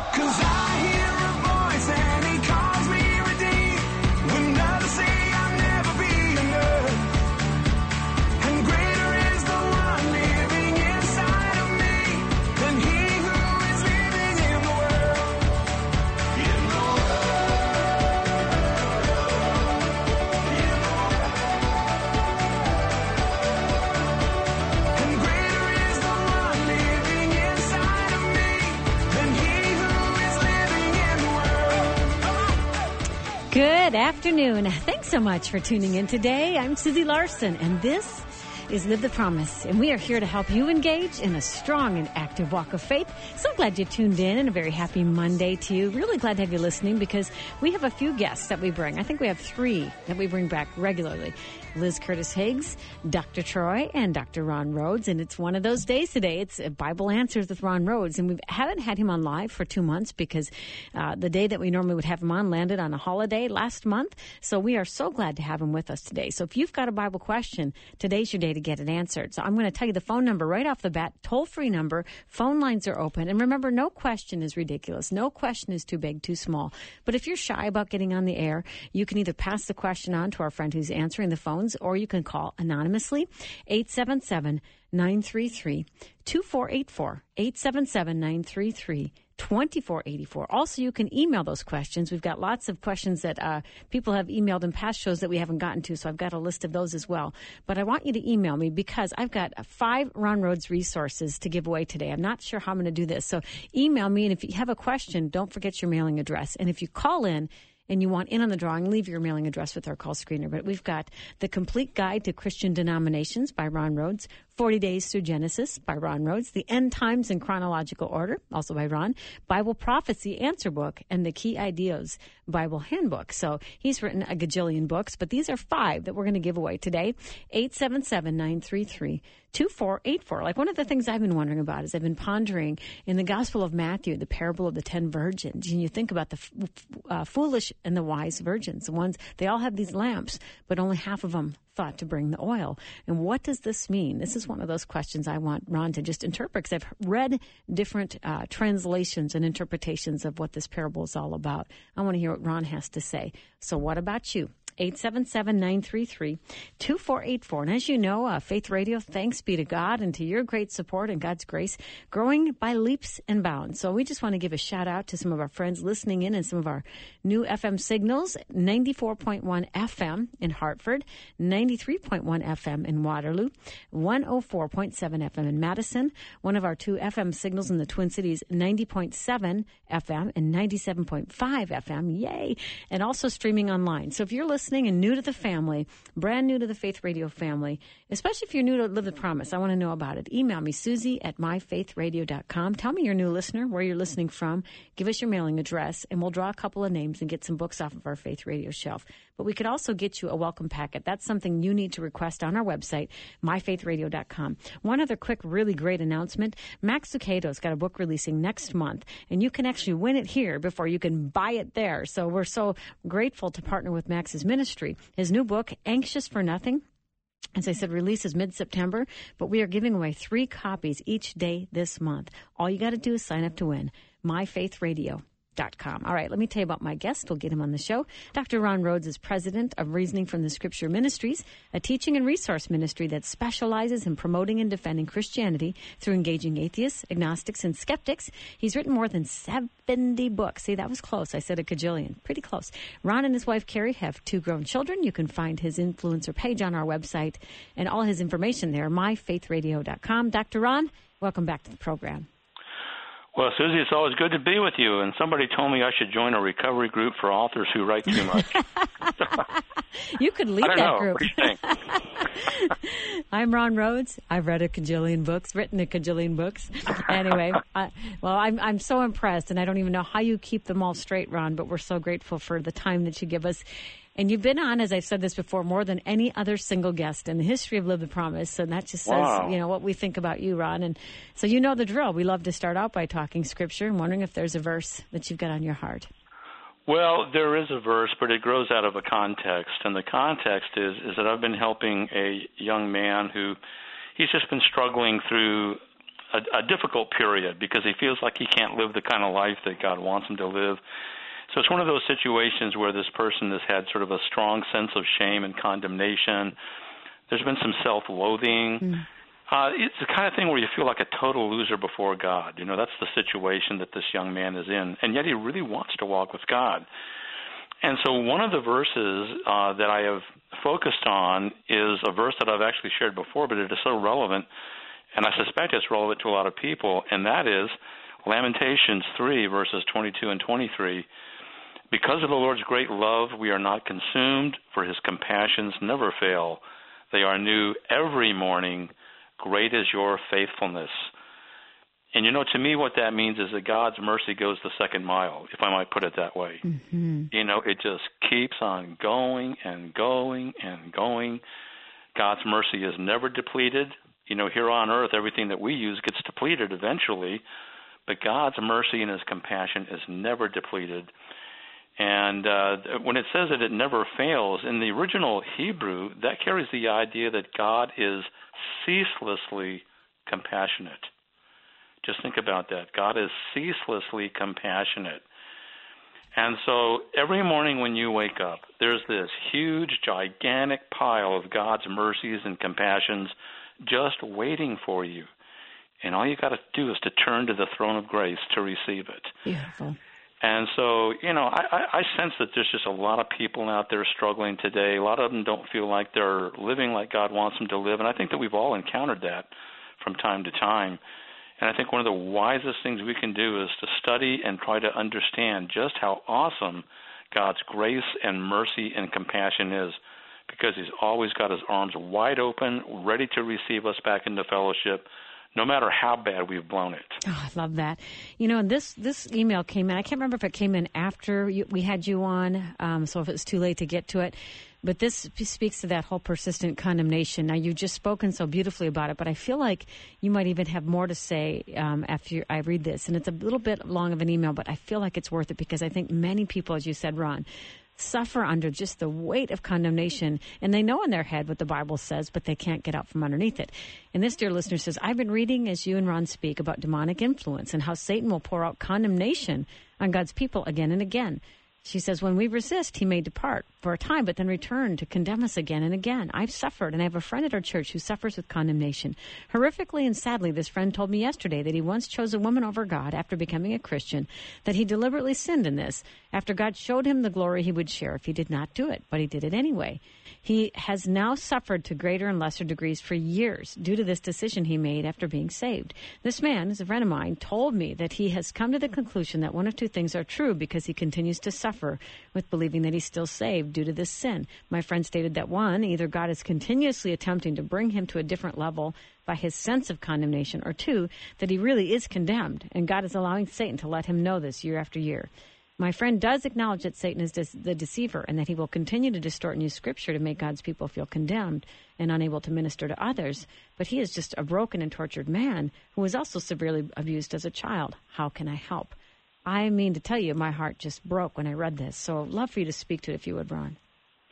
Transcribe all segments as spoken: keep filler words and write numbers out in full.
Good afternoon. Thanks so much for tuning in today. I'm Susie Larson, and this is Live the Promise, and we are here to help you engage in a strong and active walk of faith. So glad you tuned in, and a very happy Monday to you. Really glad to have you listening because we have a few guests that we bring. I think we have three that we bring back regularly. Liz Curtis Higgs, Doctor Troy, and Doctor Ron Rhodes. And it's one of those days today. It's Bible Answers with Ron Rhodes. And we haven't had him on live for two months because uh, the day that we normally would have him on landed on a holiday last month. So we are so glad to have him with us today. So if you've got a Bible question, today's your day to get it answered. So I'm going to tell you the phone number right off the bat, toll-free number. Phone lines are open. And remember, no question is ridiculous. No question is too big, too small. But if you're shy about getting on the air, you can either pass the question on to our friend who's answering the phone, or you can call anonymously, eight seven seven, nine three three, two four eight four, eight seven seven, nine three three, two four eight four. Also, you can email those questions. We've got lots of questions that uh, people have emailed in past shows that we haven't gotten to, so I've got a list of those as well. But I want you to email me because I've got five Ron Rhodes resources to give away today. I'm not sure how I'm going to do this. So email me, and if you have a question, don't forget your mailing address. And if you call in, and you want in on the drawing, leave your mailing address with our call screener. But we've got The Complete Guide to Christian Denominations by Ron Rhodes, forty Days Through Genesis by Ron Rhodes, The End Times in Chronological Order, also by Ron, Bible Prophecy Answer Book, and The Key Ideas Bible Handbook. So he's written a gajillion books, but these are five that we're going to give away today. eight seven seven, nine three three, two four eight four. Like one of the things I've been wondering about is I've been pondering in the Gospel of Matthew, the parable of the ten virgins. And you think about the f- uh, foolish and the wise virgins. The ones, they all have these lamps, but only half of them thought to bring the oil. And what does this mean? This is one of those questions I want Ron to just interpret, because I've read different uh, translations and interpretations of what this parable is all about. I want to hear what Ron has to say. So what about you? eight seven seven, nine three three, two four eight four. And as you know, uh, Faith Radio, thanks be to God and to your great support and God's grace, growing by leaps and bounds. So we just want to give a shout out to some of our friends listening in and some of our new F M signals, ninety-four point one F M in Hartford, ninety-three point one F M in Waterloo, one oh four point seven F M in Madison, one of our two F M signals in the Twin Cities, ninety point seven F M and ninety-seven point five F M. Yay! And also streaming online. So if you're listening and new to the family, brand new to the Faith Radio family, especially if you're new to Live the Promise, I want to know about it. Email me, Susie at my faith radio dot com. Tell me you're a new listener, where you're listening from. Give us your mailing address, and we'll draw a couple of names and get some books off of our Faith Radio shelf. But we could also get you a welcome packet. That's something you need to request on our website, my faith radio dot com. One other quick, really great announcement. Max Lucado's got a book releasing next month, and you can actually win it here before you can buy it there. So we're so grateful to partner with Max's ministry. His new book, Anxious for Nothing, as I said, releases mid-September, but we are giving away three copies each day this month. All you got to do is sign up to win. my faith radio dot com. All right, let me tell you about my guest. We'll get him on the show. Doctor Ron Rhodes is president of Reasoning from the Scripture Ministries, a teaching and resource ministry that specializes in promoting and defending Christianity through engaging atheists, agnostics, and skeptics. He's written more than seventy books. See, that was close. I said a cajillion. Pretty close. Ron and his wife, Carrie, have two grown children. You can find his influencer page on our website and all his information there, my faith radio dot com. Doctor Ron, welcome back to the program. Well, Susie, it's always good to be with you. And somebody told me I should join a recovery group for authors who write too much. You could lead I don't that know. group. What do you think? I'm Ron Rhodes. I've read a cajillion books, written a cajillion books. Anyway, I, well, I'm I'm so impressed, and I don't even know how you keep them all straight, Ron, but we're so grateful for the time that you give us. And you've been on, as I've said this before, more than any other single guest in the history of Live the Promise. And that just says, wow. you know, what we think about you, Ron. And so you know the drill. We love to start out by talking Scripture and wondering if there's a verse that you've got on your heart. Well, there is a verse, but it grows out of a context. And the context is, is that I've been helping a young man who, he's just been struggling through a, a difficult period because he feels like he can't live the kind of life that God wants him to live. So it's one of those situations where this person has had sort of a strong sense of shame and condemnation. There's been some self-loathing. Mm. Uh, it's the kind of thing where you feel like a total loser before God. You know, that's the situation that this young man is in, and yet he really wants to walk with God. And so one of the verses uh, that I have focused on is a verse that I've actually shared before, but it is so relevant, and I suspect it's relevant to a lot of people, and that is Lamentations three, verses twenty-two and twenty-three. Because of the Lord's great love, we are not consumed, for his compassions never fail. They are new every morning. Great is your faithfulness. And, you know, to me what that means is that God's mercy goes the second mile, if I might put it that way. Mm-hmm. You know, it just keeps on going and going and going. God's mercy is never depleted. You know, here on earth, everything that we use gets depleted eventually, but God's mercy and his compassion is never depleted. And uh, when it says that it never fails, in the original Hebrew, that carries the idea that God is ceaselessly compassionate. Just think about that. God is ceaselessly compassionate. And so every morning when you wake up, there's this huge, gigantic pile of God's mercies and compassions just waiting for you. And all you got to do is to turn to the throne of grace to receive it. Beautiful. And so, you know, I, I, I sense that there's just a lot of people out there struggling today. A lot of them don't feel like they're living like God wants them to live. And I think that we've all encountered that from time to time. And I think one of the wisest things we can do is to study and try to understand just how awesome God's grace and mercy and compassion is, because he's always got his arms wide open, ready to receive us back into fellowship, no matter how bad we've blown it. Oh, I love that. You know, and this, this email came in. I can't remember if it came in after you, we had you on, um, so if it's too late to get to it. But this speaks to that whole persistent condemnation. Now, you've just spoken so beautifully about it, but I feel like you might even have more to say um, after I read this. And it's a little bit long of an email, but I feel like it's worth it because I think many people, as you said, Ron, suffer under just the weight of condemnation, and they know in their head what the Bible says, but they can't get out from underneath it. And this dear listener says, I've been reading as you and Ron speak about demonic influence and how Satan will pour out condemnation on God's people again and again. She says, when we resist, he may depart for a time, but then return to condemn us again and again. I've suffered, and I have a friend at our church who suffers with condemnation. Horrifically and sadly, this friend told me yesterday that he once chose a woman over God after becoming a Christian, that he deliberately sinned in this after God showed him the glory he would share if he did not do it, but he did it anyway. He has now suffered to greater and lesser degrees for years due to this decision he made after being saved. This man, is a friend of mine, told me that he has come to the conclusion that one of two things are true because he continues to suffer with believing that he's still saved due to this sin. My friend stated that one, either God is continuously attempting to bring him to a different level by his sense of condemnation, or two, that he really is condemned, and God is allowing Satan to let him know this year after year. My friend does acknowledge that Satan is de- the deceiver and that he will continue to distort and use Scripture to make God's people feel condemned and unable to minister to others. But he is just a broken and tortured man who was also severely abused as a child. How can I help? I mean to tell you, my heart just broke when I read this. So I'd love for you to speak to it if you would, Ron.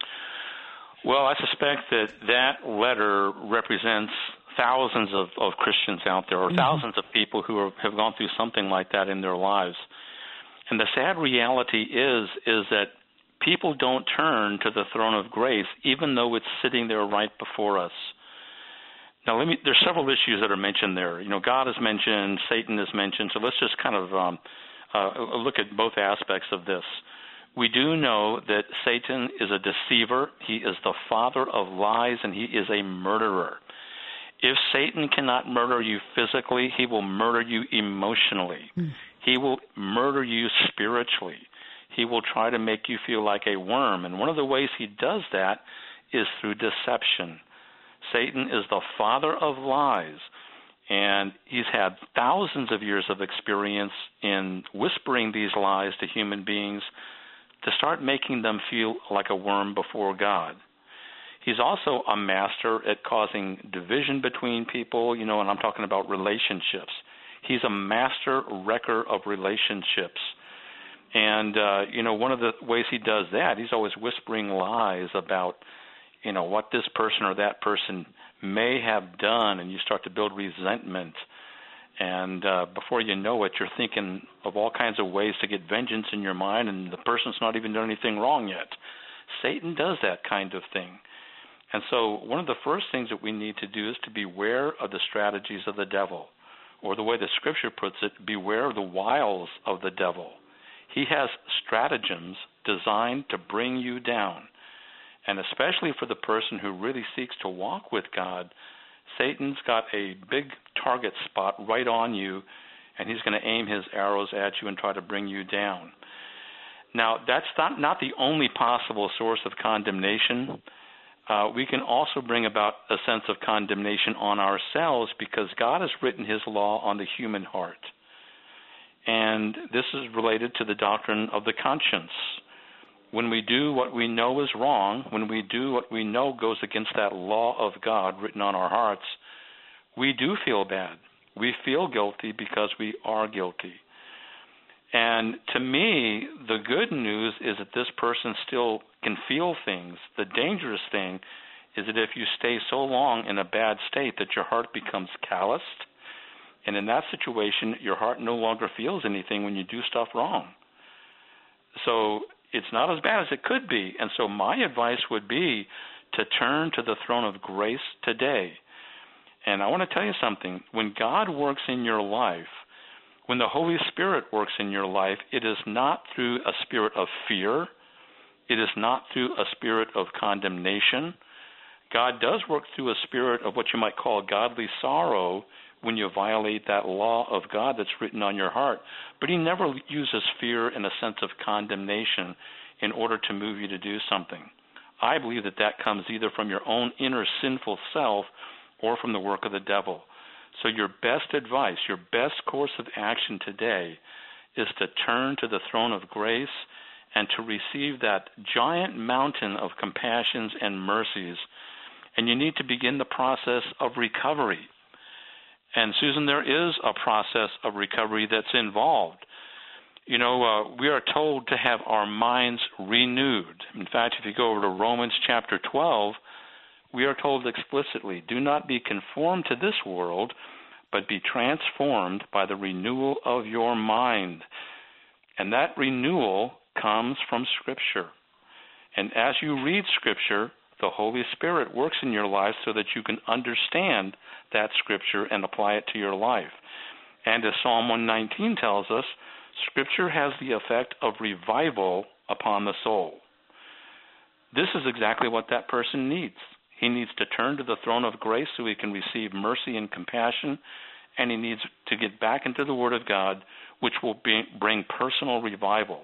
Well, I suspect that that letter represents thousands of, of Christians out there, or mm-hmm. thousands of people who are, have gone through something like that in their lives. And the sad reality is is that people don't turn to the throne of grace, even though it's sitting there right before us. Now, let me. There's several issues that are mentioned there. You know, God is mentioned, Satan is mentioned. So let's just kind of um, uh, look at both aspects of this. We do know that Satan is a deceiver. He is the father of lies, and he is a murderer. If Satan cannot murder you physically, he will murder you emotionally. Mm. He will murder you spiritually. He will try to make you feel like a worm. And one of the ways he does that is through deception. Satan is the father of lies, and he's had thousands of years of experience in whispering these lies to human beings to start making them feel like a worm before God. He's also a master at causing division between people, you know, and I'm talking about relationships. He's a master wrecker of relationships. And, uh, you know, one of the ways he does that, he's always whispering lies about, you know, what this person or that person may have done, and you start to build resentment. And uh, before you know it, you're thinking of all kinds of ways to get vengeance in your mind, and the person's not even done anything wrong yet. Satan does that kind of thing. And so one of the first things that we need to do is to beware of the strategies of the devil, or the way the Scripture puts it, beware of the wiles of the devil. He has stratagems designed to bring you down. And especially for the person who really seeks to walk with God, Satan's got a big target spot right on you, and he's going to aim his arrows at you and try to bring you down. Now, that's not, not the only possible source of condemnation. Uh, we can also bring about a sense of condemnation on ourselves because God has written his law on the human heart. And this is related to the doctrine of the conscience. When we do what we know is wrong, when we do what we know goes against that law of God written on our hearts, we do feel bad. We feel guilty because we are guilty. And to me, the good news is that this person still can feel things. The dangerous thing is that if you stay so long in a bad state that your heart becomes calloused, and in that situation, your heart no longer feels anything when you do stuff wrong. So it's not as bad as it could be. And so my advice would be to turn to the throne of grace today. And I want to tell you something. When God works in your life, when the Holy Spirit works in your life, it is not through a spirit of fear. It is not through a spirit of condemnation. God does work through a spirit of what you might call godly sorrow when you violate that law of God that's written on your heart. But he never uses fear in a sense of condemnation in order to move you to do something. I believe that that comes either from your own inner sinful self or from the work of the devil. So your best advice, your best course of action today is to turn to the throne of grace and to receive that giant mountain of compassions and mercies. And you need to begin the process of recovery. And, Susan, there is a process of recovery that's involved. You know, uh, we are told to have our minds renewed. In fact, if you go over to Romans chapter twelve, we are told explicitly, do not be conformed to this world, but be transformed by the renewal of your mind. And that renewal comes from Scripture. And as you read Scripture, the Holy Spirit works in your life so that you can understand that Scripture and apply it to your life. And as Psalm one nineteen tells us, Scripture has the effect of revival upon the soul. This is exactly what that person needs. He needs to turn to the throne of grace so he can receive mercy and compassion, and he needs to get back into the Word of God, which will be, bring personal revival.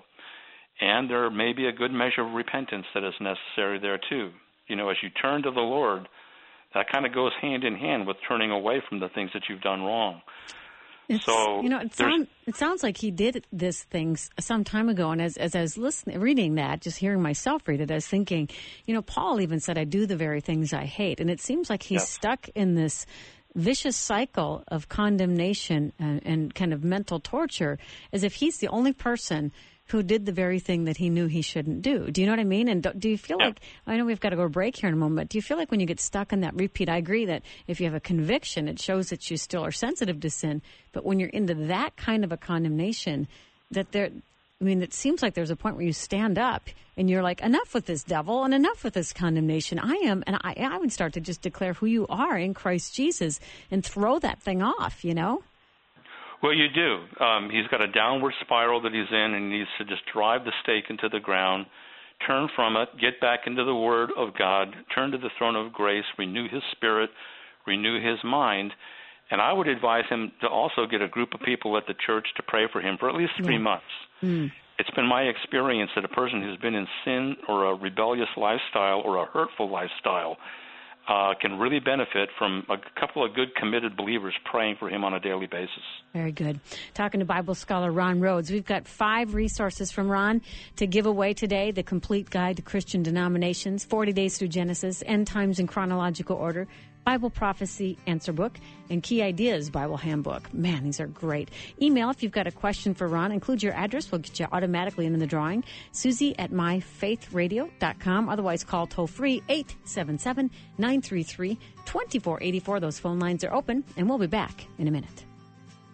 And there may be a good measure of repentance that is necessary there too. You know, as you turn to the Lord, that kind of goes hand in hand with turning away from the things that you've done wrong. It's, so you know, it, sound, it sounds like he did this thing some time ago, and as, as I was listening, reading that, just hearing myself read it, I was thinking, you know, Paul even said, I do the very things I hate. And it seems like he's yes. stuck in this vicious cycle of condemnation and, and kind of mental torture, as if he's the only person who did the very thing that he knew he shouldn't do. Do you know what I mean? And do, do you feel yeah. like, I know we've got to go to break here in a moment, but do you feel like when you get stuck in that repeat, I agree that if you have a conviction, it shows that you still are sensitive to sin, but when you're into that kind of a condemnation, that there, I mean, it seems like there's a point where you stand up and you're like, enough with this devil and enough with this condemnation. I am, and I, I would start to just declare who you are in Christ Jesus and throw that thing off, you know? Well, you do. Um, he's got a downward spiral that he's in, and he needs to just drive the stake into the ground, turn from it, get back into the Word of God, turn to the throne of grace, renew his spirit, renew his mind. And I would advise him to also get a group of people at the church to pray for him for at least three yeah. months. Mm. It's been my experience that a person who's been in sin or a rebellious lifestyle or a hurtful lifestyle Uh, can really benefit from a couple of good committed believers praying for him on a daily basis. Very good. Talking to Bible scholar Ron Rhodes. We've got five resources from Ron to give away today. The Complete Guide to Christian Denominations, forty Days Through Genesis, End Times in Chronological Order, Bible Prophecy Answer Book, and Key Ideas Bible Handbook. Man, these are great. Email if you've got a question for Ron. Include your address. We'll get you automatically into the drawing. Susie at my faith radio dot com. Otherwise, call toll-free eight seven seven, nine three three, two four eight four. Those phone lines are open, and we'll be back in a minute.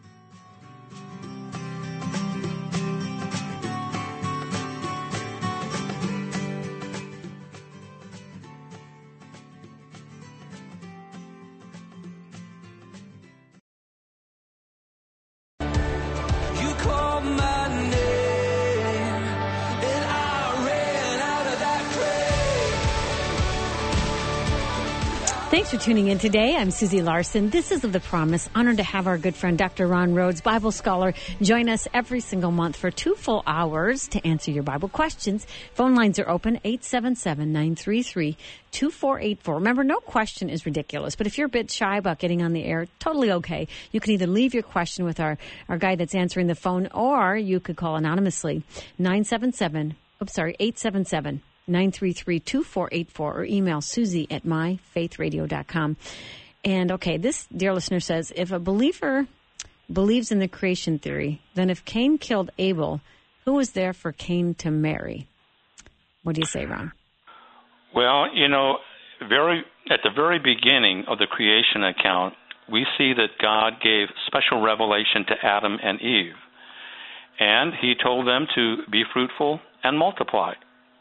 Thanks for tuning in today. I'm Susie Larson. This is Of the Promise. Honored to have our good friend Doctor Ron Rhodes, Bible scholar, join us every single month for two full hours to answer your Bible questions. Phone lines are open, eight seven seven, nine three three, two four eight four. Remember, no question is ridiculous, but if you're a bit shy about getting on the air, totally okay. You can either leave your question with our, our guy that's answering the phone, or you could call anonymously, nine seven seven, oops, sorry, eight seven seven, nine three three, two four eight four, or email Susie at my faith radio dot com. And, okay, this dear listener says, if a believer believes in the creation theory, then if Cain killed Abel, who was there for Cain to marry? What do you say, Ron? Well, you know, very at the very beginning of the creation account, we see that God gave special revelation to Adam and Eve. And he told them to be fruitful and multiply.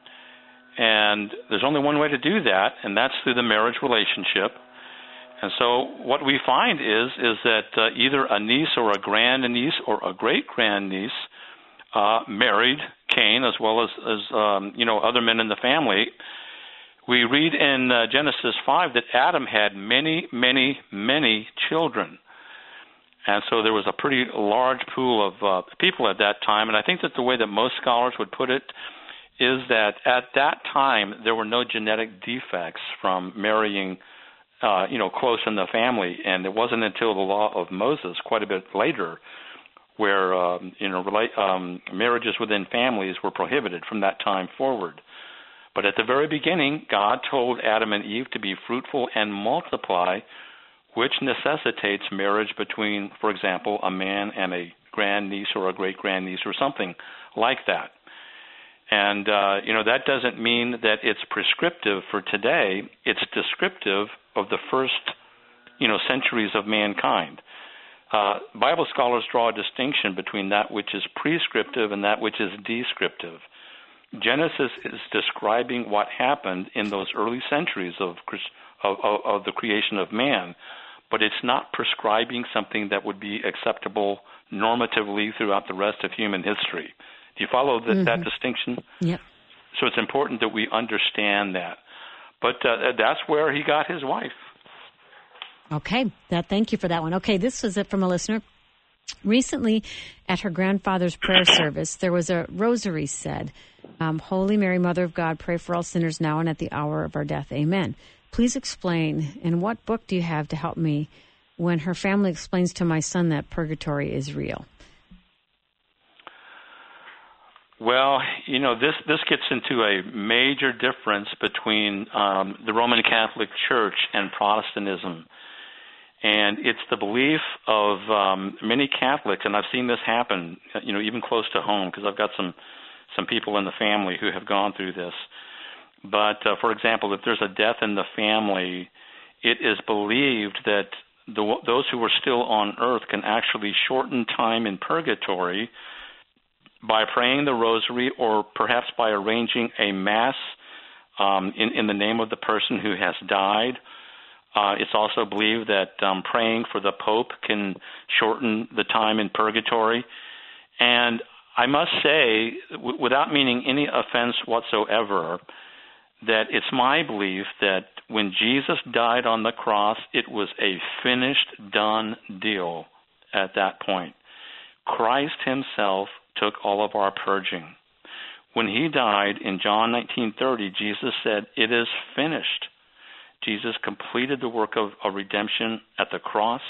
And there's only one way to do that, and that's through the marriage relationship. And so what we find is is that uh, either a niece or a grandniece or a great-grandniece uh, married Cain, as well as, as um, you know, other men in the family. We read in uh, Genesis five that Adam had many, many, many children. And so there was a pretty large pool of uh, people at that time. And I think that the way that most scholars would put it is that at that time there were no genetic defects from marrying, uh, you know, close in the family, and it wasn't until the law of Moses, quite a bit later, where um, you know relate, um, marriages within families were prohibited from that time forward. But at the very beginning, God told Adam and Eve to be fruitful and multiply, which necessitates marriage between, for example, a man and a grandniece or a great-grandniece or something like that. And, uh, you know, that doesn't mean that it's prescriptive for today. It's descriptive of the first, you know, centuries of mankind. Uh, Bible scholars draw a distinction between that which is prescriptive and that which is descriptive. Genesis is describing what happened in those early centuries of, of, of the creation of man, but it's not prescribing something that would be acceptable normatively throughout the rest of human history. Do you follow the, mm-hmm. that distinction? Yep. So it's important that we understand that. But uh, that's where he got his wife. Okay. That, thank you for that one. Okay, this was it from a listener. Recently, at her grandfather's prayer service, there was a rosary said, um, Holy Mary, Mother of God, pray for all sinners now and at the hour of our death. Amen. Please explain, in what book do you have to help me when her family explains to my son that purgatory is real? Well, you know, this, this gets into a major difference between um, the Roman Catholic Church and Protestantism. And it's the belief of um, many Catholics, and I've seen this happen, you know, even close to home, because I've got some, some people in the family who have gone through this. But, uh, for example, if there's a death in the family, it is believed that the, those who are still on earth can actually shorten time in purgatory by praying the rosary, or perhaps by arranging a mass um, in, in the name of the person who has died. Uh, it's also believed that um, praying for the Pope can shorten the time in purgatory. And I must say, w- without meaning any offense whatsoever, that it's my belief that when Jesus died on the cross, it was a finished, done deal at that point. Christ himself took all of our purging. When he died in John nineteen thirty, Jesus said, "It is finished." Jesus completed the work of, of redemption at the cross.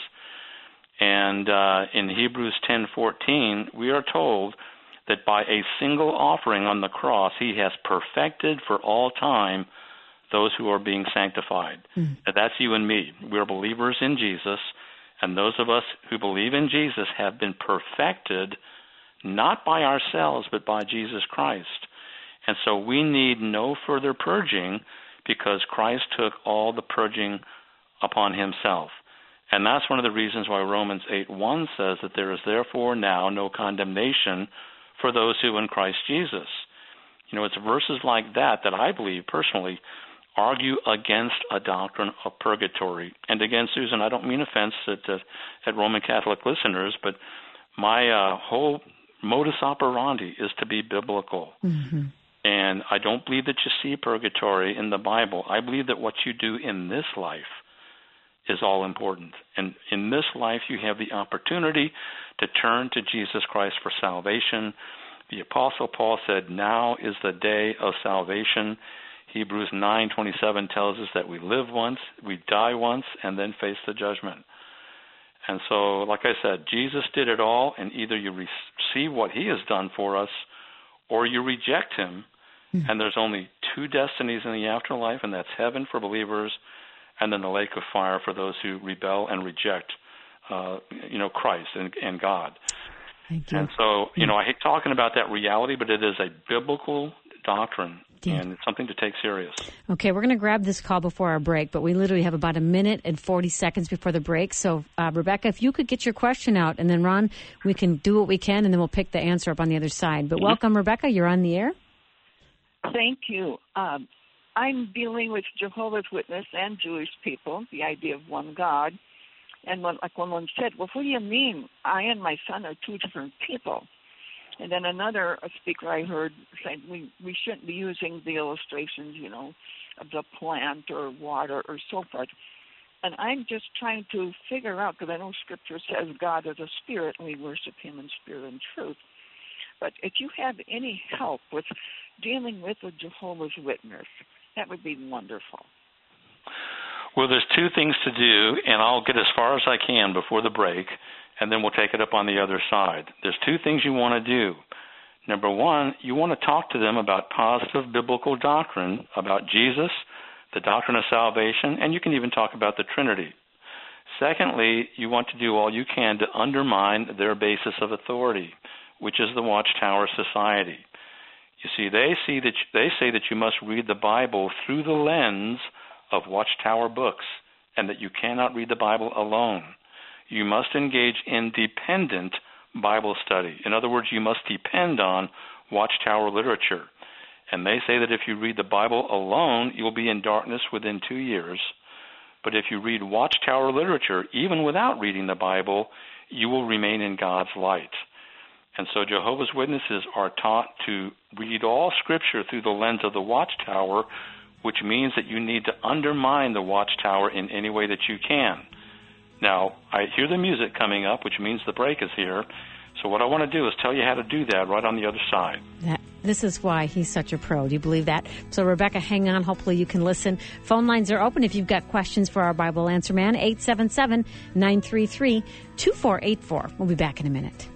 And uh, in Hebrews ten fourteen, we are told that by a single offering on the cross, he has perfected for all time those who are being sanctified. Mm. Now, that's you and me. We're believers in Jesus, and those of us who believe in Jesus have been perfected not by ourselves, but by Jesus Christ. And so we need no further purging, because Christ took all the purging upon himself. And that's one of the reasons why Romans eight one says that there is therefore now no condemnation for those who are in Christ Jesus. You know, it's verses like that that I believe personally argue against a doctrine of purgatory. And again, Susan, I don't mean offense at, uh, at Roman Catholic listeners, but my uh, whole modus operandi is to be biblical. Mm-hmm. And I don't believe that you see purgatory in the Bible. I believe that what you do in this life is all important. And in this life, you have the opportunity to turn to Jesus Christ for salvation. The Apostle Paul said, now is the day of salvation. Hebrews nine twenty-seven tells us that we live once, we die once, and then face the judgment. And so, like I said, Jesus did it all, and either you receive what he has done for us or you reject him. Mm-hmm. And there's only two destinies in the afterlife, and that's heaven for believers and then the lake of fire for those who rebel and reject, uh, you know, Christ and, and God. Thank you. And so, you know, I hate talking about that reality, but it is a biblical doctrine, Indeed. And it's something to take serious. Okay, we're going to grab this call before our break, but we literally have about a minute and forty seconds before the break. So, uh, Rebecca, if you could get your question out, and then, Ron, we can do what we can, and then we'll pick the answer up on the other side. But mm-hmm. welcome, Rebecca. You're on the air. Thank you. Um, I'm dealing with Jehovah's Witness and Jewish people, the idea of one God. And when, like when one said, well, what do you mean? I and my son are two different people. And then another a speaker I heard said we, we shouldn't be using the illustrations, you know, of the plant or water or so forth. And I'm just trying to figure out, because I know Scripture says God is a spirit and we worship him in spirit and truth. But if you have any help with dealing with a Jehovah's Witness, that would be wonderful. Well, there's two things to do, and I'll get as far as I can before the break, and then we'll take it up on the other side. There's two things you want to do. Number one, you want to talk to them about positive biblical doctrine, about Jesus, the doctrine of salvation, and you can even talk about the Trinity. Secondly, you want to do all you can to undermine their basis of authority, which is the Watchtower Society. You see, they see that they say that you must read the Bible through the lens of Watchtower books, and that you cannot read the Bible alone. You must engage in dependent Bible study. In other words, you must depend on Watchtower literature. And they say that if you read the Bible alone, you'll be in darkness within two years. But if you read Watchtower literature, even without reading the Bible, you will remain in God's light. And so Jehovah's Witnesses are taught to read all Scripture through the lens of the Watchtower, which means that you need to undermine the Watchtower in any way that you can. Now, I hear the music coming up, which means the break is here. So what I want to do is tell you how to do that right on the other side. That, this is why he's such a pro. Do you believe that? So, Rebecca, hang on. Hopefully you can listen. Phone lines are open if you've got questions for our Bible Answer Man, eight seven seven, nine three three, two four eight four. We'll be back in a minute.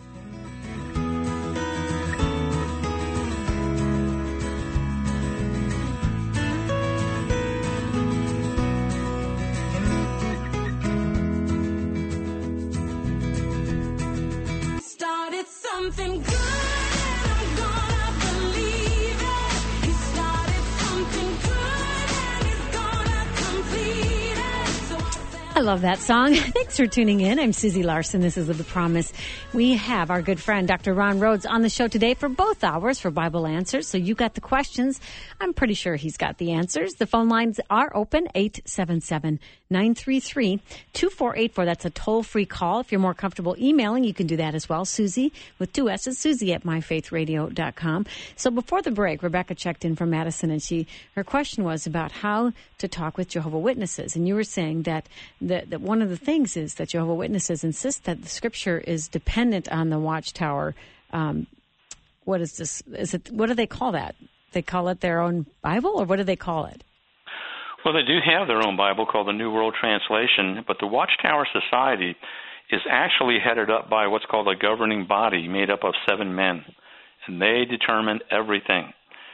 Something good, and I'm gonna believe it. He started something good, and he's gonna complete it. So I love that song. Thanks for tuning in. I'm Susie Larson. This is The Promise. We have our good friend, Doctor Ron Rhodes, on the show today for both hours for Bible Answers. So you got the questions. I'm pretty sure he's got the answers. The phone lines are open, eight seven seven, nine three three, two four eight four. That's a toll-free call. If you're more comfortable emailing, you can do that as well. Susie, with two S's, Susie at my faith radio dot com. So before the break, Rebecca checked in from Madison, and she her question was about how to talk with Jehovah's Witnesses. And you were saying that, the, that one of the things is that Jehovah's Witnesses insist that the Scripture is dependent on the Watchtower. Um, what is this? Is it? What do they call that? They call it their own Bible, or what do they call it? Well, they do have their own Bible called the New World Translation, but the Watchtower Society is actually headed up by what's called a governing body made up of seven men, and they determine everything.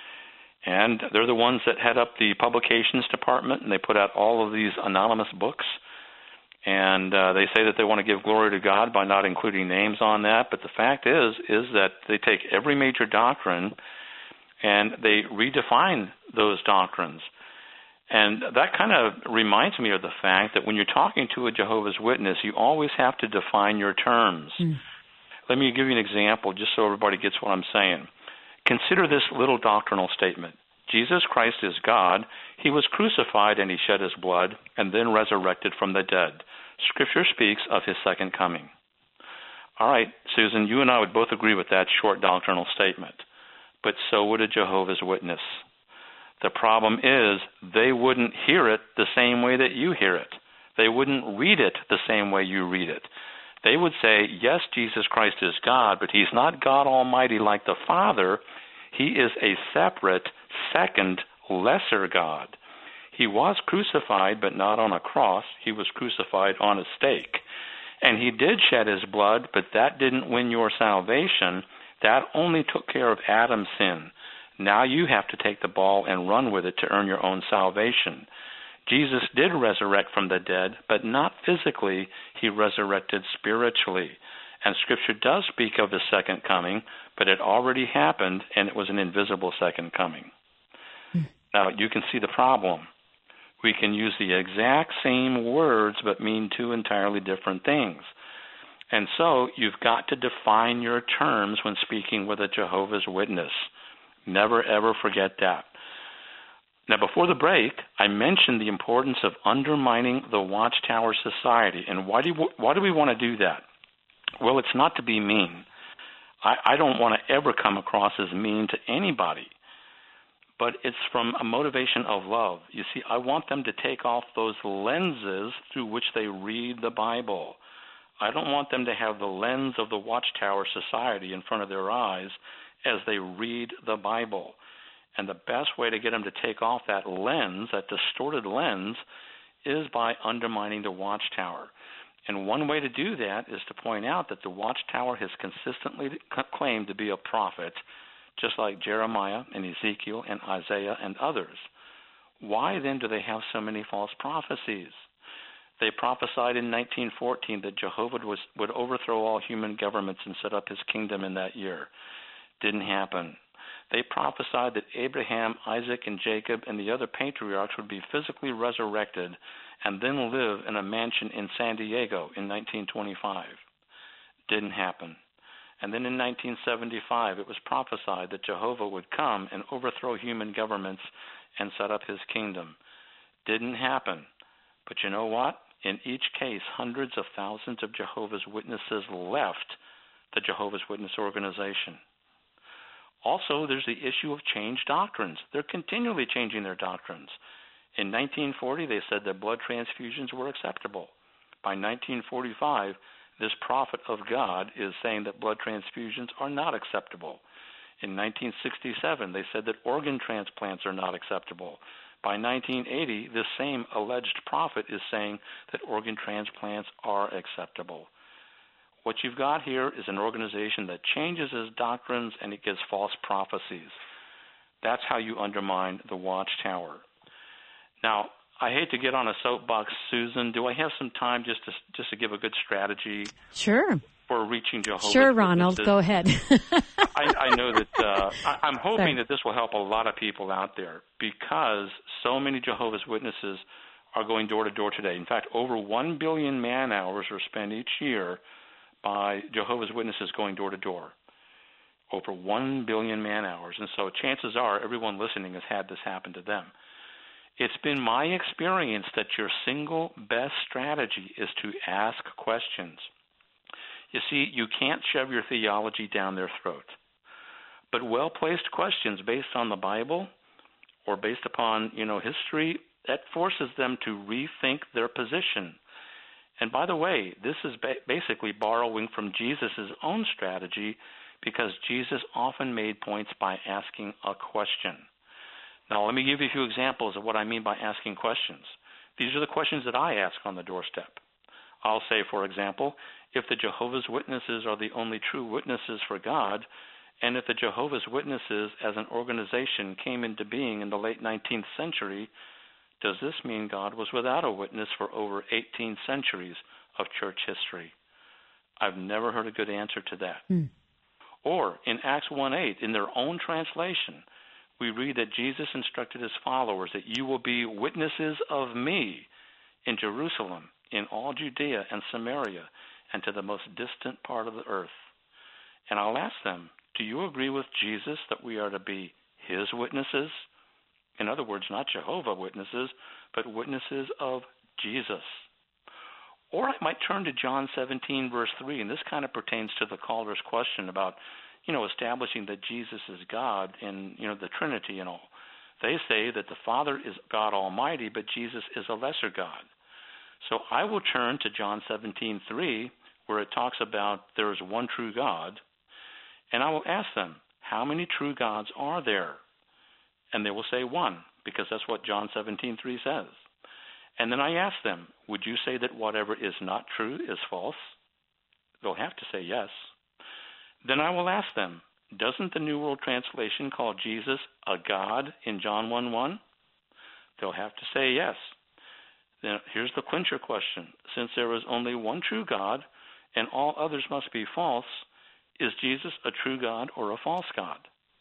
And they're the ones that head up the publications department, and they put out all of these anonymous books. And uh, they say that they want to give glory to God by not including names on that, but the fact is, is that they take every major doctrine and they redefine those doctrines. And that kind of reminds me of the fact that when you're talking to a Jehovah's Witness, you always have to define your terms. Mm. Let me give you an example just so everybody gets what I'm saying. Consider this little doctrinal statement. Jesus Christ is God. He was crucified and he shed his blood and then resurrected from the dead. Scripture speaks of his second coming. All right, Susan, you and I would both agree with that short doctrinal statement. But so would a Jehovah's Witness. The problem is they wouldn't hear it the same way that you hear it. They wouldn't read it the same way you read it. They would say, yes, Jesus Christ is God, but he's not God Almighty like the Father. He is a separate, second, lesser God. He was crucified, but not on a cross. He was crucified on a stake. And he did shed his blood, but that didn't win your salvation. That only took care of Adam's sin. Now you have to take the ball and run with it to earn your own salvation. Jesus did resurrect from the dead, but not physically. He resurrected spiritually. And Scripture does speak of his second coming, but it already happened, and it was an invisible second coming. Mm. Now, you can see the problem. We can use the exact same words, but mean two entirely different things. And so you've got to define your terms when speaking with a Jehovah's Witness. Never, ever forget that. Now, before the break, I mentioned the importance of undermining the Watchtower Society. And why do, you, why do we want to do that? Well, it's not to be mean. I, I don't want to ever come across as mean to anybody. But it's from a motivation of love. You see, I want them to take off those lenses through which they read the Bible. I don't want them to have the lens of the Watchtower Society in front of their eyes as they read the Bible. And the best way to get them to take off that lens, that distorted lens, is by undermining the Watchtower. And one way to do that is to point out that the Watchtower has consistently claimed to be a prophet, just like Jeremiah and Ezekiel and Isaiah and others. Why then do they have so many false prophecies? They prophesied in nineteen fourteen that Jehovah was, would overthrow all human governments and set up his kingdom in that year. Didn't happen. They prophesied that Abraham, Isaac, and Jacob and the other patriarchs would be physically resurrected and then live in a mansion in San Diego in nineteen twenty-five. Didn't happen. And then in nineteen seventy-five, it was prophesied that Jehovah would come and overthrow human governments and set up his kingdom. Didn't happen. But you know what? In each case, hundreds of thousands of Jehovah's Witnesses left the Jehovah's Witness organization. Also, there's the issue of changed doctrines. They're continually changing their doctrines. In nineteen forty, they said that blood transfusions were acceptable. By nineteen forty-five, this prophet of God is saying that blood transfusions are not acceptable. In nineteen sixty-seven, they said that organ transplants are not acceptable. By nineteen eighty, this same alleged prophet is saying that organ transplants are acceptable. What you've got here is an organization that changes its doctrines and it gives false prophecies. That's how you undermine the Watchtower. Now, I hate to get on a soapbox, Susan. Do I have some time just to just to give a good strategy? Sure. For reaching Jehovah's Sure, Ronald. Witnesses? Go ahead. I, I know that uh, I, I'm hoping Sorry. that this will help a lot of people out there because so many Jehovah's Witnesses are going door to door today. In fact, over one billion man hours are spent each year by Jehovah's Witnesses going door to door. Over one billion man hours. And so chances are everyone listening has had this happen to them. It's been my experience that your single best strategy is to ask questions. You see, you can't shove your theology down their throat. But well-placed questions based on the Bible or based upon, you know, history, that forces them to rethink their position. And by the way, this is ba- basically borrowing from Jesus' own strategy because Jesus often made points by asking a question. Now, let me give you a few examples of what I mean by asking questions. These are the questions that I ask on the doorstep. I'll say, for example, if the Jehovah's Witnesses are the only true witnesses for God, and if the Jehovah's Witnesses as an organization came into being in the late nineteenth century, does this mean God was without a witness for over eighteen centuries of church history? I've never heard a good answer to that. Mm. Or in Acts one eight, in their own translation, we read that Jesus instructed his followers that you will be witnesses of me in Jerusalem, in all Judea and Samaria, and to the most distant part of the earth. And I'll ask them, do you agree with Jesus that we are to be his witnesses? In other words, not Jehovah's Witnesses, but witnesses of Jesus. Or I might turn to John seventeen, verse three, and this kind of pertains to the caller's question about, you know, establishing that Jesus is God and, you know, the Trinity and all. They say that the Father is God Almighty, but Jesus is a lesser God. So I will turn to John seventeen three, where it talks about there is one true God, and I will ask them, how many true gods are there? And they will say one, because that's what John seventeen three says. And then I ask them, would you say that whatever is not true is false? They'll have to say yes. Then I will ask them, doesn't the New World Translation call Jesus a God in John one one? They'll have to say yes. Then here's the clincher question. Since there is only one true God and all others must be false, is Jesus a true God or a false God?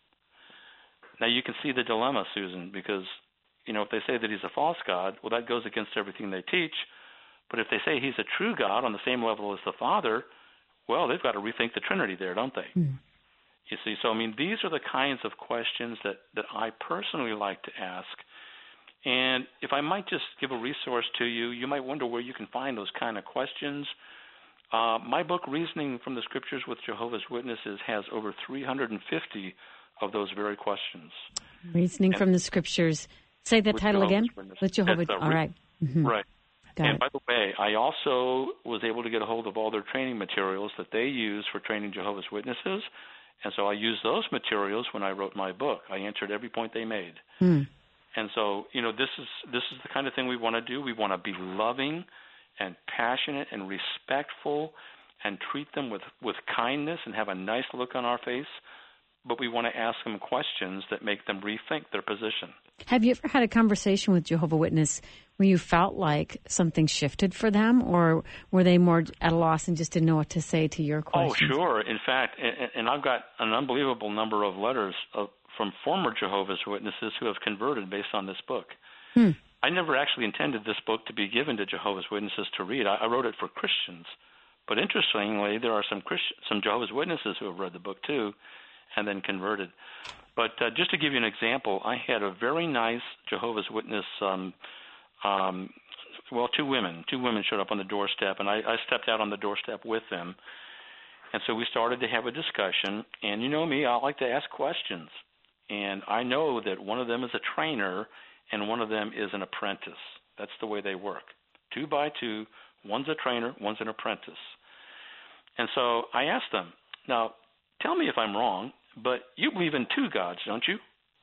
Now you can see the dilemma, Susan, because, you know, if they say that he's a false God, well, that goes against everything they teach. But if they say he's a true God on the same level as the Father, well, they've got to rethink the Trinity there, don't they? Mm. You see, so, I mean, these are the kinds of questions that, that I personally like to ask. And if I might just give a resource to you, you might wonder where you can find those kind of questions. Uh, my book, Reasoning from the Scriptures with Jehovah's Witnesses, has over three hundred fifty of those very questions. Reasoning and from the Scriptures. Say the title Jehovah's again. Witnesses. With Jehovah. All right. Mm-hmm. Right. Got and it. by the way, I also was able to get a hold of all their training materials that they use for training Jehovah's Witnesses. And so I used those materials when I wrote my book. I answered every point they made. Mm. And so, you know, this is this is the kind of thing we want to do. We want to be loving and passionate and respectful and treat them with, with kindness and have a nice look on our face. But we want to ask them questions that make them rethink their position. Have you ever had a conversation with Jehovah's Witness where you felt like something shifted for them, or were they more at a loss and just didn't know what to say to your questions? Oh, sure. In fact, and, and I've got an unbelievable number of letters of, from former Jehovah's Witnesses who have converted based on this book. Hmm. I never actually intended this book to be given to Jehovah's Witnesses to read. I, I wrote it for Christians. But interestingly, there are some Christian, some Jehovah's Witnesses who have read the book too and then converted. But uh, just to give you an example, I had a very nice Jehovah's Witness, um, um, well, two women. Two women showed up on the doorstep, and I, I stepped out on the doorstep with them. And so we started to have a discussion. And you know me, I like to ask questions. And I know that one of them is a trainer and one of them is an apprentice. That's the way they work. Two by two, one's a trainer, one's an apprentice. And so I asked them, now, tell me if I'm wrong, but you believe in two gods, don't you?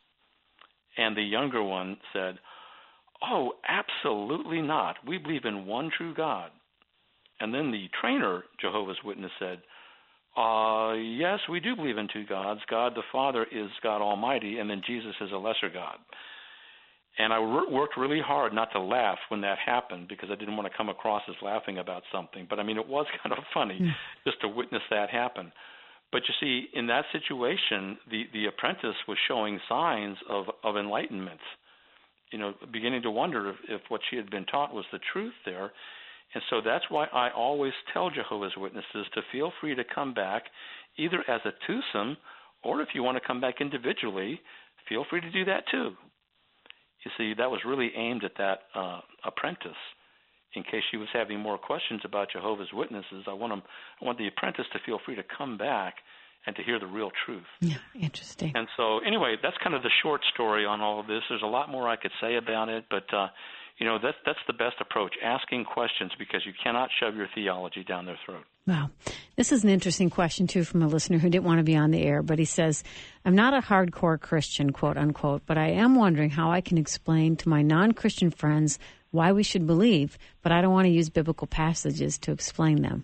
And the younger one said, oh, absolutely not. We believe in one true God. And then the trainer, Jehovah's Witness, said, uh, yes, we do believe in two gods. God the Father is God Almighty, and then Jesus is a lesser God. And I worked really hard not to laugh when that happened because I didn't want to come across as laughing about something. But, I mean, it was kind of funny mm. just to witness that happen. But, you see, in that situation, the, the apprentice was showing signs of, of enlightenment, you know, beginning to wonder if, if what she had been taught was the truth there. And so that's why I always tell Jehovah's Witnesses to feel free to come back either as a twosome or if you want to come back individually, feel free to do that too. You see, that was really aimed at that uh, apprentice. In case she was having more questions about Jehovah's Witnesses, I want them, I want the apprentice to feel free to come back and to hear the real truth. Yeah, interesting. And so, anyway, that's kind of the short story on all of this. There's a lot more I could say about it, but uh, you know, that's that's the best approach: asking questions, because you cannot shove your theology down their throat. Wow. This is an interesting question, too, from a listener who didn't want to be on the air, but he says, I'm not a hardcore Christian, quote unquote, but I am wondering how I can explain to my non-Christian friends why we should believe, but I don't want to use biblical passages to explain them.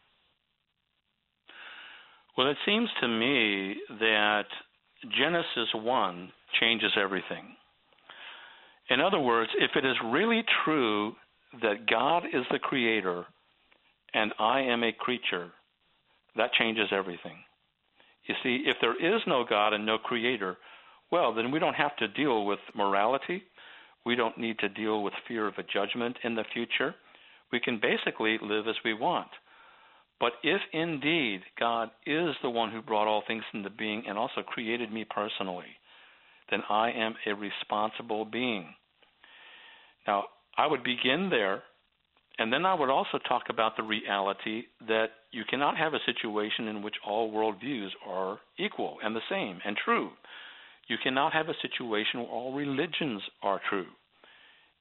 Well, it seems to me that Genesis one changes everything. In other words, if it is really true that God is the creator and I am a creature, that changes everything. You see, if there is no God and no creator, well, then we don't have to deal with morality. We don't need to deal with fear of a judgment in the future. We can basically live as we want. But if indeed God is the one who brought all things into being and also created me personally, then I am a responsible being. Now, I would begin there, and then I would also talk about the reality that you cannot have a situation in which all worldviews are equal and the same and true. You cannot have a situation where all religions are true.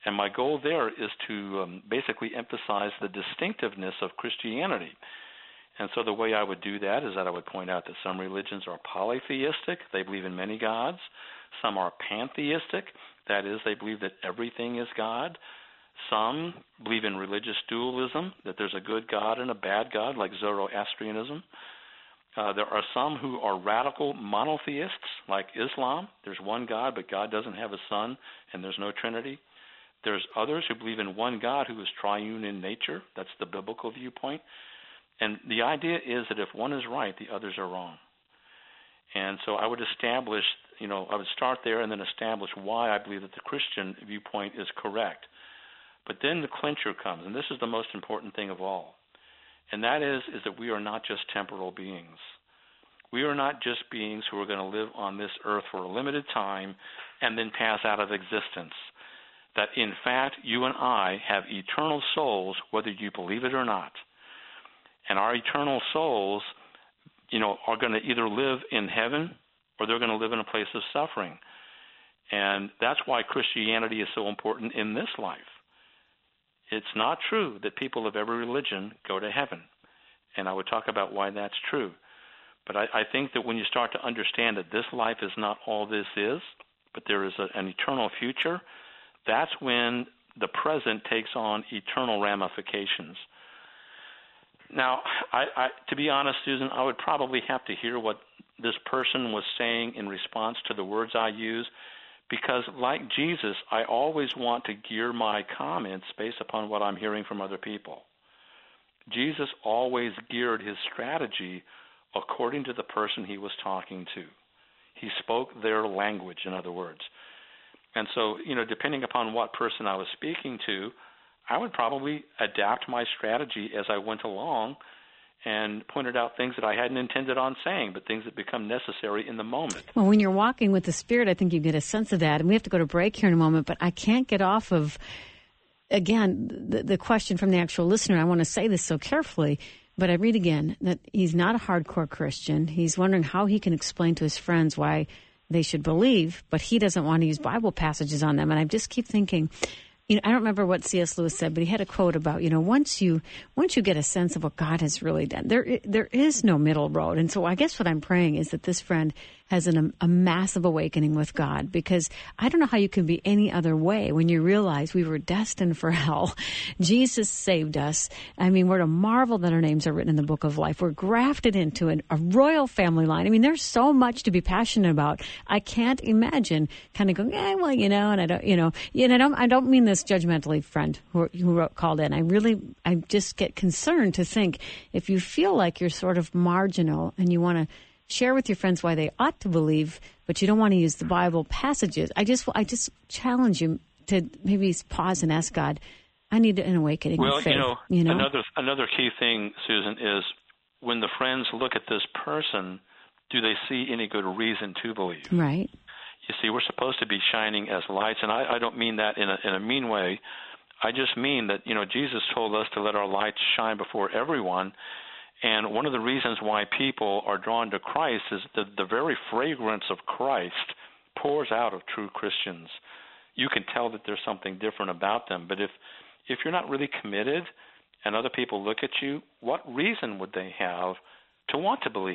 And my goal there is to um, basically emphasize the distinctiveness of Christianity. And so the way I would do that is that I would point out that some religions are polytheistic. They believe in many gods. Some are pantheistic. That is, they believe that everything is God. Some believe in religious dualism, that there's a good God and a bad God, like Zoroastrianism. Uh, there are some who are radical monotheists, like Islam. There's one God, but God doesn't have a son, and there's no Trinity. There's others who believe in one God who is triune in nature. That's the biblical viewpoint. And the idea is that if one is right, the others are wrong. And so I would establish, you know, I would start there and then establish why I believe that the Christian viewpoint is correct. But then the clincher comes, and this is the most important thing of all. And that is, is that we are not just temporal beings. We are not just beings who are going to live on this earth for a limited time and then pass out of existence. That in fact, you and I have eternal souls, whether you believe it or not. And our eternal souls, you know, are going to either live in heaven or they're going to live in a place of suffering. And that's why Christianity is so important in this life. It's not true that people of every religion go to heaven. And I would talk about why that's true. But I, I think that when you start to understand that this life is not all this is, but there is a, an eternal future, that's when the present takes on eternal ramifications. Now, I, I, to be honest, Susan, I would probably have to hear what this person was saying in response to the words I use, because like Jesus, I always want to gear my comments based upon what I'm hearing from other people. Jesus always geared his strategy according to the person he was talking to. He spoke their language, in other words. And so, you know, depending upon what person I was speaking to, I would probably adapt my strategy as I went along and pointed out things that I hadn't intended on saying, but things that become necessary in the moment. Well, when you're walking with the Spirit, I think you get a sense of that. And we have to go to break here in a moment, but I can't get off of, again, the, the question from the actual listener. I want to say this so carefully, but I read again that he's not a hardcore Christian. He's wondering how he can explain to his friends why they should believe, but he doesn't want to use Bible passages on them. And I just keep thinking, you know, I don't remember what C S Lewis said, but he had a quote about, you know, once you once you get a sense of what God has really done, there there is no middle road. And so I guess what I'm praying is that this friend has an, a massive awakening with God, because I don't know how you can be any other way when you realize we were destined for hell. Jesus saved us. I mean, we're to marvel that our names are written in the book of life. We're grafted into an, a royal family line. I mean, there's so much to be passionate about. I can't imagine kind of going, eh, well, you know, and I don't, you know, and I don't, I don't mean this judgmentally, friend who, who wrote, called in. I really, I just get concerned to think if you feel like you're sort of marginal and you want to share with your friends why they ought to believe, but you don't want to use the Bible passages. I just, I just challenge you to maybe pause and ask God, I need an awakening well, of faith. You know, you know, another another key thing, Susan, is when the friends look at this person, do they see any good reason to believe? Right. You see, we're supposed to be shining as lights, and I, I don't mean that in a, in a mean way. I just mean that, you know, Jesus told us to let our lights shine before everyone. And one of the reasons why people are drawn to Christ is that the very fragrance of Christ pours out of true Christians. You can tell that there's something different about them. But if, if you're not really committed and other people look at you, what reason would they have to want to believe?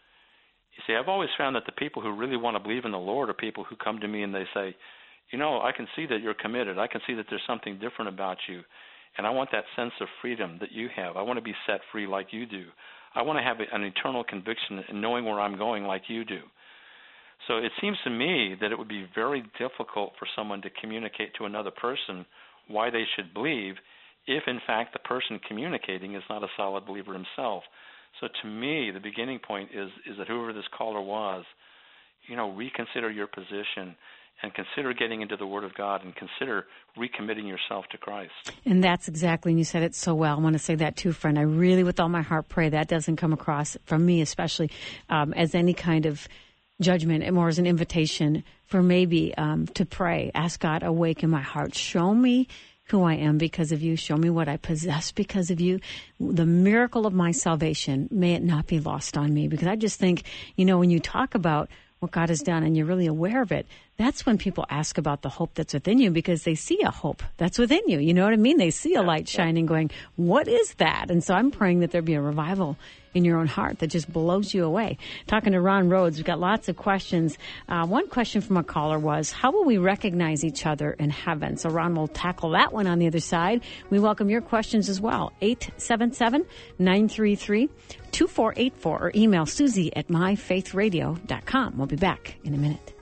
You see, I've always found that the people who really want to believe in the Lord are people who come to me and they say, you know, I can see that you're committed. I can see that there's something different about you. And I want that sense of freedom that you have. I want to be set free like you do. I want to have an eternal conviction in knowing where I'm going like you do. So it seems to me that it would be very difficult for someone to communicate to another person why they should believe if, in fact, the person communicating is not a solid believer himself. So to me, the beginning point is, is that whoever this caller was, you know, reconsider your position and consider getting into the Word of God and consider recommitting yourself to Christ. And that's exactly, and you said it so well. I want to say that too, friend. I really, with all my heart, pray that doesn't come across, from me especially, um, as any kind of judgment, and more as an invitation for maybe um, to pray. Ask God, awaken my heart. Show me who I am because of you. Show me what I possess because of you. The miracle of my salvation, may it not be lost on me. Because I just think, you know, when you talk about what God has done and you're really aware of it, that's when people ask about the hope that's within you because they see a hope that's within you. You know what I mean? They see a light shining going, what is that? And so I'm praying that there be a revival in your own heart that just blows you away. Talking to Ron Rhodes, we've got lots of questions. Uh, one question from a caller was, how will we recognize each other in heaven? So Ron will tackle that one on the other side. We welcome your questions as well. eight seven seven, nine three three, two four eight four or email Susie at my faith radio dot com. We'll be back in a minute.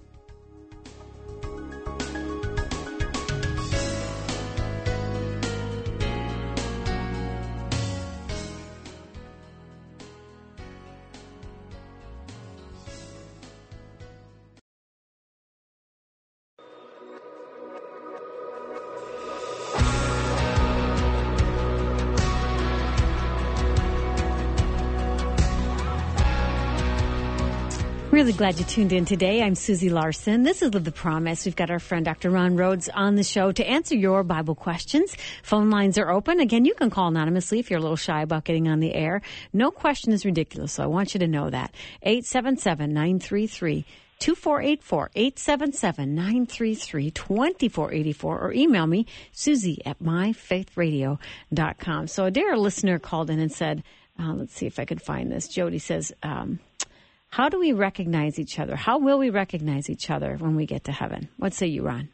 Really glad you tuned in today. I'm Susie Larson. This is Live the Promise. We've got our friend Doctor Ron Rhodes on the show to answer your Bible questions. Phone lines are open. Again, you can call anonymously if you're a little shy about getting on the air. No question is ridiculous, so I want you to know that. eight seven seven, nine three three, two four eight four, eight seven seven, nine three three, two four eight four, or email me, Susie at my faith radio dot com. So a dear listener called in and said, uh, let's see if I can find this. Jody says, um, how do we recognize each other? How will we recognize each other when we get to heaven? What say you, Ron?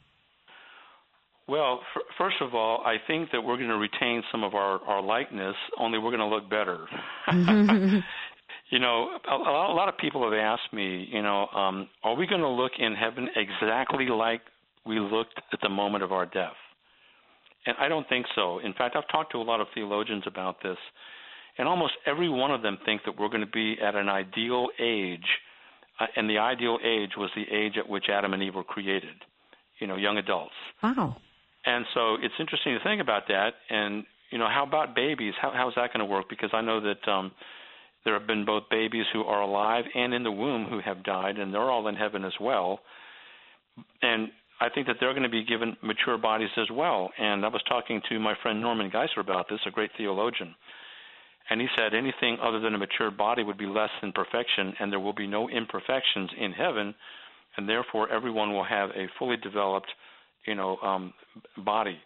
Well, f- first of all, I think that we're going to retain some of our, our likeness, only we're going to look better. You know, a, a lot of people have asked me, you know, um, are we going to look in heaven exactly like we looked at the moment of our death? And I don't think so. In fact, I've talked to a lot of theologians about this. And almost every one of them think that we're going to be at an ideal age, uh, and the ideal age was the age at which Adam and Eve were created, you know, young adults. Wow. And so it's interesting to think about that. And, you know, how about babies? How, how's that going to work? Because I know that um, there have been both babies who are alive and in the womb who have died, and they're all in heaven as well. And I think that they're going to be given mature bodies as well. And I was talking to my friend Norman Geisler about this, a great theologian. And he said anything other than a mature body would be less than perfection, and there will be no imperfections in heaven, and therefore everyone will have a fully developed, you know, um, body.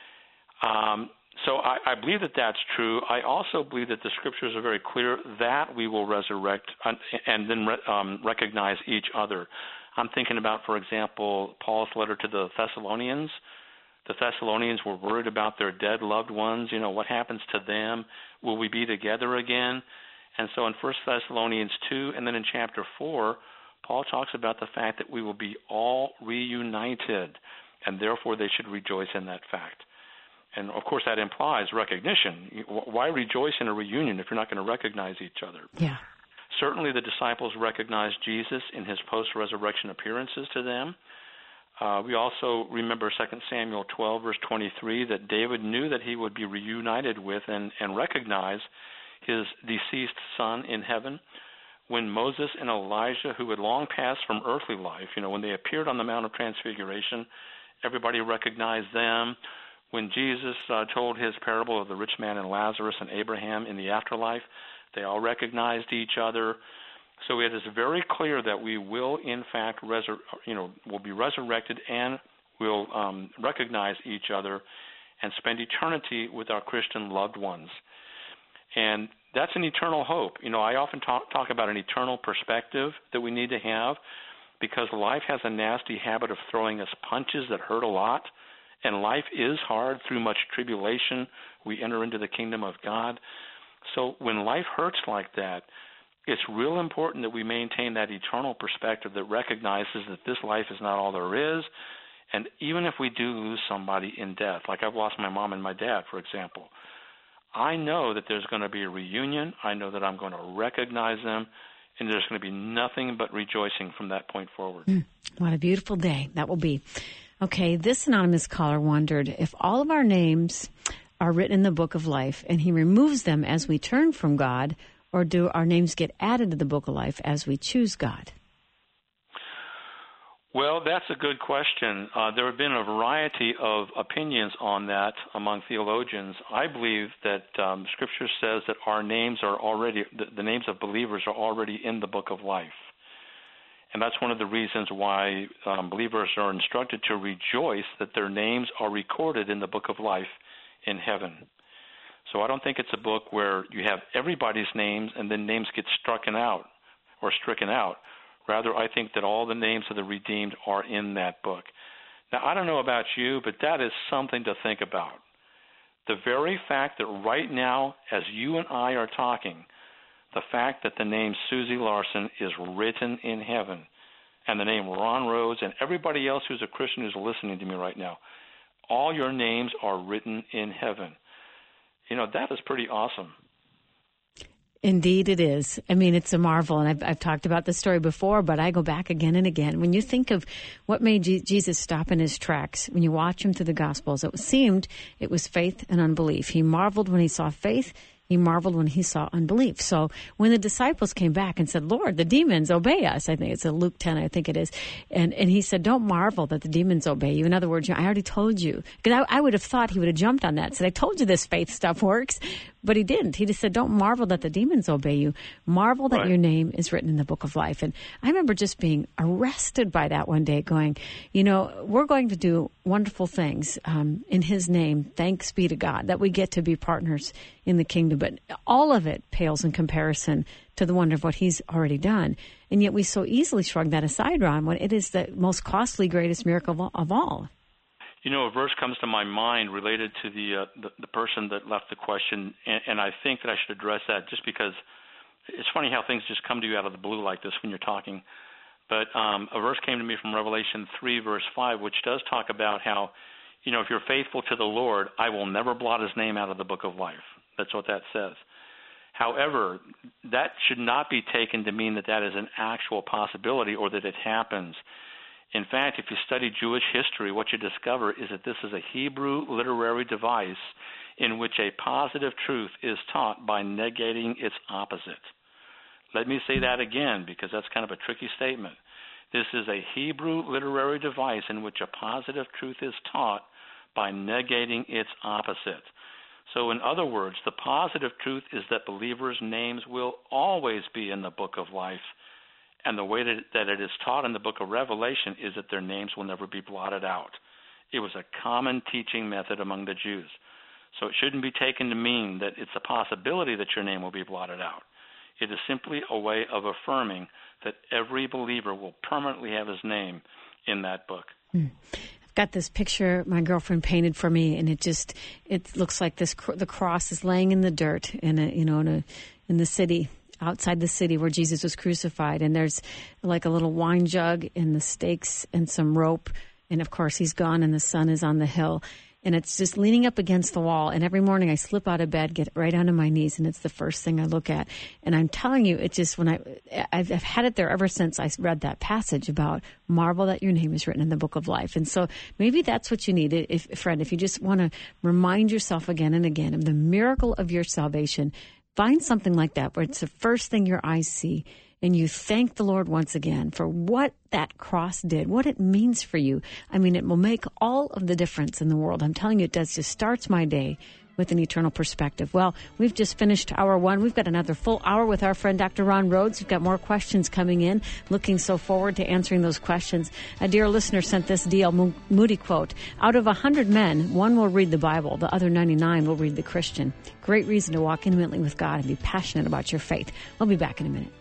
Um, so I, I believe that that's true. I also believe that the scriptures are very clear that we will resurrect and, and then re, um, recognize each other. I'm thinking about, for example, Paul's letter to the Thessalonians. The Thessalonians were worried about their dead loved ones. You know, what happens to them? Will we be together again? And so in First Thessalonians two and then in chapter four, Paul talks about the fact that we will be all reunited, and therefore they should rejoice in that fact. And, of course, that implies recognition. Why rejoice in a reunion if you're not going to recognize each other? Yeah. Certainly the disciples recognized Jesus in his post-resurrection appearances to them. Uh, we also remember Second Samuel twelve, verse twenty-three, that David knew that he would be reunited with and, and recognize his deceased son in heaven. When Moses and Elijah, who had long passed from earthly life, you know, when they appeared on the Mount of Transfiguration, everybody recognized them. When Jesus uh, told his parable of the rich man and Lazarus and Abraham in the afterlife, they all recognized each other. So it is very clear that we will, in fact, resur- you know, will be resurrected and will um, recognize each other and spend eternity with our Christian loved ones. And that's an eternal hope. You know, I often talk, talk about an eternal perspective that we need to have because life has a nasty habit of throwing us punches that hurt a lot, and life is hard. Through much tribulation, we enter into the kingdom of God. So when life hurts like that, it's real important that we maintain that eternal perspective that recognizes that this life is not all there is. And even if we do lose somebody in death, like I've lost my mom and my dad, for example, I know that there's going to be a reunion. I know that I'm going to recognize them, and there's going to be nothing but rejoicing from that point forward. Mm, what a beautiful day that will be. Okay, this anonymous caller wondered if all of our names are written in the book of life and he removes them as we turn from God, or do our names get added to the book of life as we choose God? Well, that's a good question. Uh, there have been a variety of opinions on that among theologians. I believe that um, Scripture says that our names are already, the, the names of believers are already in the book of life. And that's one of the reasons why um, believers are instructed to rejoice that their names are recorded in the book of life in heaven. So I don't think it's a book where you have everybody's names and then names get stricken out or stricken out. Rather, I think that all the names of the redeemed are in that book. Now, I don't know about you, but that is something to think about. The very fact that right now, as you and I are talking, the fact that the name Susie Larson is written in heaven, and the name Ron Rhodes, and everybody else who's a Christian who's listening to me right now, all your names are written in heaven. You know, that is pretty awesome. Indeed it is. I mean, it's a marvel, and I've, I've talked about this story before, but I go back again and again. When you think of what made G- Jesus stop in his tracks, when you watch him through the Gospels, it seemed it was faith and unbelief. He marveled when he saw faith. He marveled when he saw unbelief. So when the disciples came back and said, Lord, the demons obey us, I think it's a Luke ten, I think it is. And and he said, don't marvel that the demons obey you. In other words, I already told you. Because I, I would have thought he would have jumped on that and said, I told you this faith stuff works. But he didn't. He just said, don't marvel that the demons obey you. Marvel that Right. your name is written in the book of life. And I remember just being arrested by that one day going, you know, we're going to do wonderful things um, in his name. Thanks be to God that we get to be partners in the kingdom. But all of it pales in comparison to the wonder of what he's already done. And yet we so easily shrug that aside, Ron, when it is the most costly, greatest miracle of all. Of all. You know, a verse comes to my mind related to the uh, the, the person that left the question, and, and I think that I should address that just because it's funny how things just come to you out of the blue like this when you're talking. But um, a verse came to me from Revelation three, verse five, which does talk about how, you know, if you're faithful to the Lord, I will never blot his name out of the book of life. That's what that says. However, that should not be taken to mean that that is an actual possibility or that it happens. In fact, if you study Jewish history, what you discover is that this is a Hebrew literary device in which a positive truth is taught by negating its opposite. Let me say that again because that's kind of a tricky statement. This is a Hebrew literary device in which a positive truth is taught by negating its opposite. So in other words, the positive truth is that believers' names will always be in the book of life. And the way that, that it is taught in the book of Revelation is that their names will never be blotted out. It was a common teaching method among the Jews. So it shouldn't be taken to mean that it's a possibility that your name will be blotted out. It is simply a way of affirming that every believer will permanently have his name in that book. Hmm. I've got this picture my girlfriend painted for me, and it just it looks like this the cross is laying in the dirt in a you know in a in the city. Outside the city where Jesus was crucified. And there's like a little wine jug and the stakes and some rope. And of course he's gone and the sun is on the hill. And it's just leaning up against the wall. And every morning I slip out of bed, get right onto my knees, and it's the first thing I look at. And I'm telling you, it just, when I, I've, I've had it there ever since I read that passage about marvel that your name is written in the book of life. And so maybe that's what you need, if, friend, if you just want to remind yourself again and again of the miracle of your salvation. Find something like that where it's the first thing your eyes see, and you thank the Lord once again for what that cross did, what it means for you. I mean, it will make all of the difference in the world. I'm telling you, it does. Just starts my day with an eternal perspective. Well, we've just finished hour one. We've got another full hour with our friend Doctor Ron Rhodes. We've got more questions coming in. Looking so forward to answering those questions. A dear listener sent this D L Moody quote: out of a hundred men, one will read the Bible. The other ninety-nine will read the Christian. Great reason to walk intimately with God and be passionate about your faith. We'll be back in a minute.